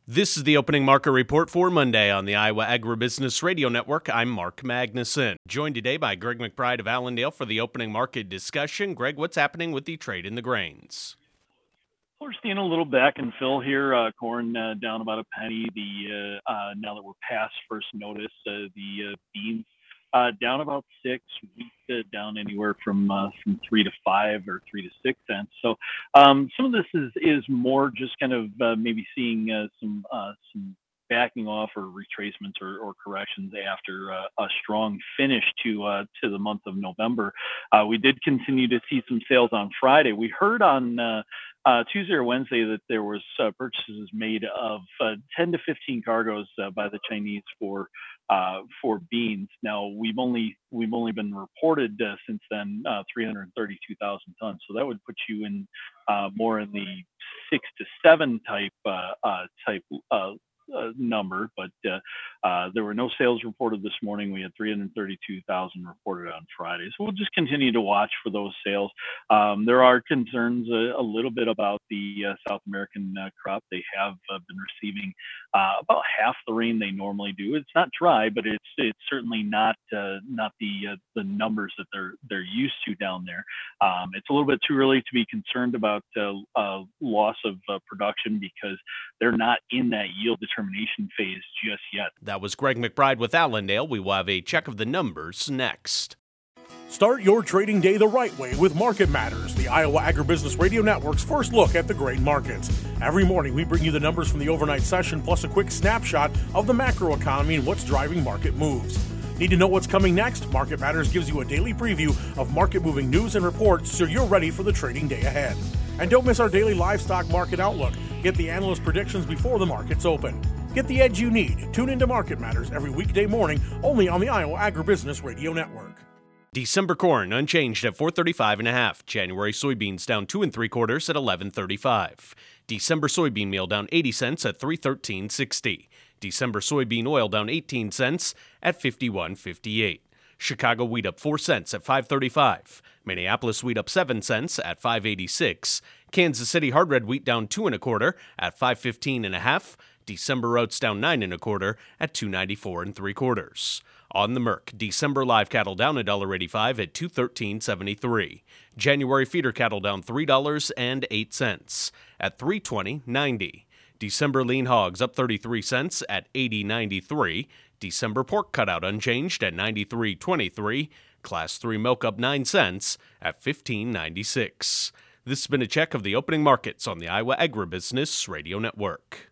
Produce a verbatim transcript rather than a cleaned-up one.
This is the opening market report for Monday on the Iowa Agribusiness Radio Network. I'm Mark Magnuson, joined today by Greg McBride of Allendale for the opening market discussion. Greg, what's happening with the trade in the grains? We're seeing a little back and fill here. Uh, corn uh, down about a penny. The uh, uh, now that we're past first notice, uh, the uh, beans uh, down about six. Wheat uh, down anywhere from uh, from three to five or three to six cents. So um, some of this is is more just kind of uh, maybe seeing uh, some uh, some backing off or retracements or, or corrections after uh, a strong finish to uh, to the month of November. Uh, we did continue to see some sales on Friday. We heard on uh, uh, Tuesday or Wednesday that there was uh, purchases made of uh, ten to fifteen cargoes uh, by the Chinese for uh, for beans. Now we've only we've only been reported uh, since then uh, three hundred thirty-two thousand tons. So that would put you in uh, more in the six to seven type uh, uh, type. Uh, Uh, number, but uh, uh, there were no sales reported this morning. We had three hundred thirty-two thousand reported on Friday. So we'll just continue to watch for those sales. Um, there are concerns a, a little bit about the uh, South American uh, crop. They have uh, been receiving uh, about half the rain they normally do. It's not dry, but it's it's certainly not uh, not the uh, the numbers that they're they're used to down there. Um, it's a little bit too early to be concerned about uh, uh, loss of uh, production because they're not in that yield determination phase just yet. That was Greg McBride with Allendale. We will have a check of the numbers next. Start your trading day the right way with Market Matters, the Iowa Agribusiness Radio Network's first look at the grain markets. Every morning we bring you the numbers from the overnight session plus a quick snapshot of the macro economy and what's driving market moves. Need to know what's coming next? Market Matters gives you a daily preview of market-moving news and reports so you're ready for the trading day ahead. And don't miss our daily livestock market outlook. Get the analyst predictions before the markets open. Get the edge you need. Tune into Market Matters every weekday morning only on the Iowa Agribusiness Radio Network. December corn unchanged at four thirty-five and a half. January soybeans down two and three quarters at eleven thirty-five. December soybean meal down eighty cents at three thirteen sixty. December soybean oil down eighteen cents at fifty-one fifty-eight. Chicago wheat up four cents at five thirty-five. Minneapolis wheat up seven cents at five eighty-six. Kansas City hard red wheat down two and a quarter at five fifteen and a half. December oats down nine and a quarter at two ninety-four and three quarters. On the Merc, December live cattle down one dollar eighty-five at two thirteen seventy-three. January feeder cattle down three dollars and eight cents at three twenty ninety. December lean hogs up thirty-three cents at eighty ninety-three. December pork cutout unchanged at ninety-three twenty-three. Class three milk up nine cents at fifteen ninety-six. This has been a check of the opening markets on the Iowa Agribusiness Radio Network.